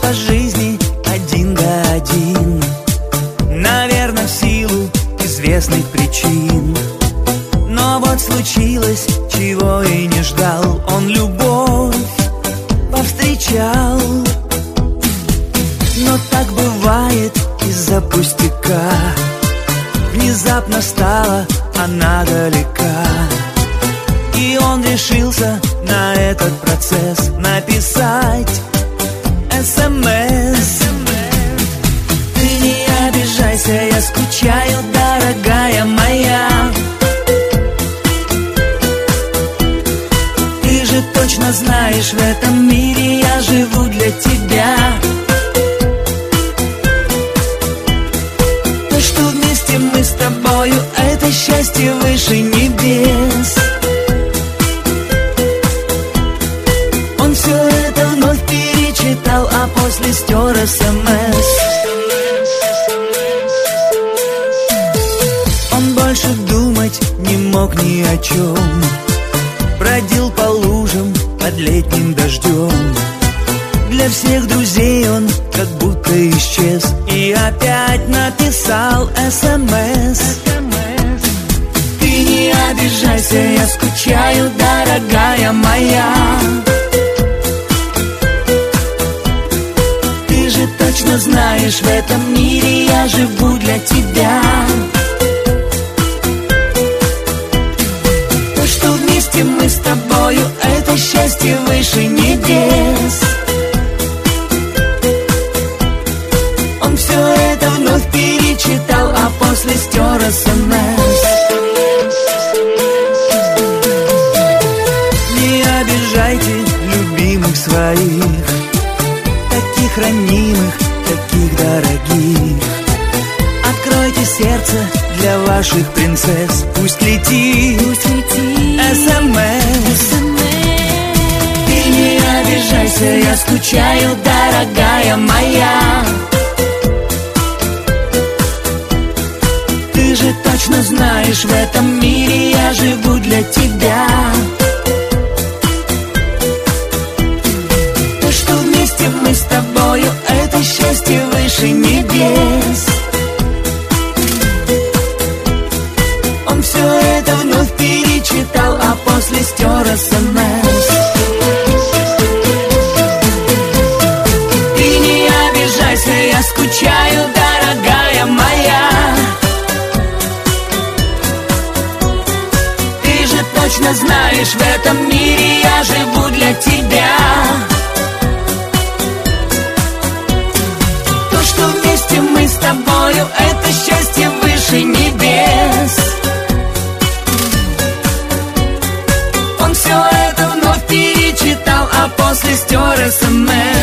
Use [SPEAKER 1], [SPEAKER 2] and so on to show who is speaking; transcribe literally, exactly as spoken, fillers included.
[SPEAKER 1] по жизни один да один, наверное, в силу известных причин. Но вот случилось, чего и не ждал. Он любовь повстречал. Но так бывает из-за пустяка. Внезапно стала она далека, и он решился на этот процесс написать эс эм эс. Ты не обижайся, я скучаю, дорогая моя. Ты же точно знаешь, в этом мире я живу для тебя. То, что вместе мы с тобою, это счастье выше небес. Он все это вновь перечитал, а после стер эс эм эс. Он больше думать не мог ни о чем. Бродил по лужам под летним дождем. Для всех друзей он как будто исчез, и опять написал эс эм эс. Ты не обижайся, я скучаю, дорогая моя. Ты же точно знаешь, в этом мире я живу для тебя. То, что вместе мы с тобою, это счастье выше небес. Он все это вновь перечитал, а после стер эс эм эс. Не обижайте любимых своих, таких ранимых, таких дорогих. Откройте сердце для ваших принцесс, пусть летит эс эм эс. Ты не обижайся, я скучаю, дорогая моя. Ты же точно знаешь, в этом мире я живу для тебя. То, что вместе мы с тобою, это счастье выше небес. Он все это вновь перечитал, а после стер эс эм эс. Ты не обижайся, я скучаю, дорогая моя. Ты же точно знаешь, в этом мире я живу для тебя. То, что вместе мы с тобою, это счастье выше небес. Он все это вновь перечитал, а после стер эс эм эс.